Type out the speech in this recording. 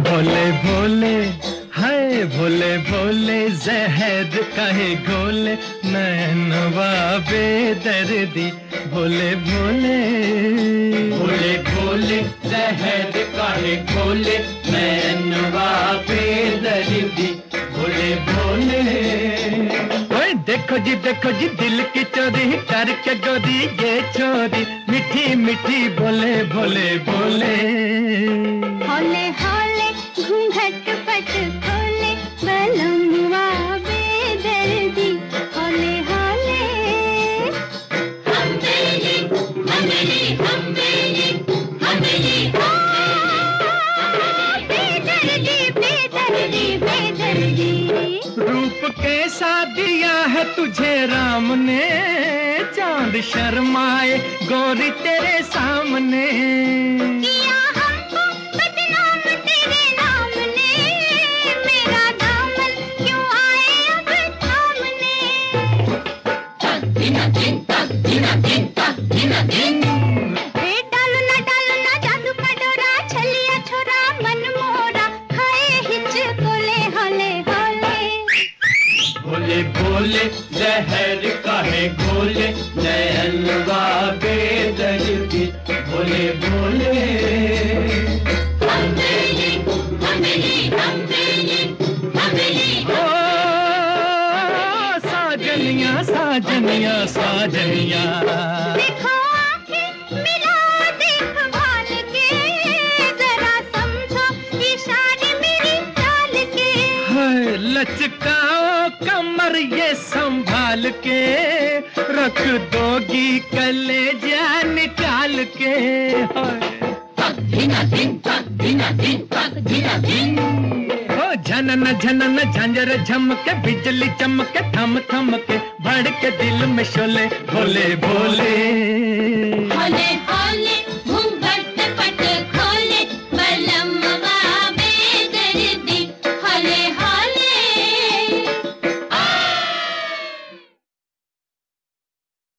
भोले भोले हाय भोले भोले जहर काहे घोले नैनवा बेदर्दी भोले भोले भोले भोले जहर काहे घोले नैनवा बेदर्दी भोले भोले। ओए देखो जी दिल की चोरी करके गोरी ये छोरी मीठी मीठी बोले भोले भोले। हौले हौले घूंघट पट खोले बलमुआ बेदर्दी हौले हौले। हम्बेली हम्बेली हम्बेली हम्बेली बेदर्दी बेदर्दी बेदर्दी। रूप कैसा दिया है तुझे राम ने चांद शर्माए गोरी तेरे सामने। किया हमको बदनाम तेरे नाम ने मेरा दामन क्यों आए अब सामने। दिना दिन तक दिना दिन तक दिना दिन। डालो ना जादू का डोरा छलिया छोरा मन मोरा खाए हिच कोले हौले हौले। भोले भोले जहर काहे घोले नैनवा बेदर्दी भोले भोले। हम्बेली हम्बेली हम्बेली हम्बेली। ओ साजनिया साजनिया साजनिया। देखो आंखें मिला देख भाल के जरा समझो इशारे मेरी चाल के। हाय लचकाओ कमर ये संभाल के रख दोगी कलेजा निकाल के। हाय दिना दिन तक दिना दिन तक दिना दिन। ओ झनन झनन झंझर झमके बिजली चमके थम थम के भड़के दिल में शोले भोले भोले।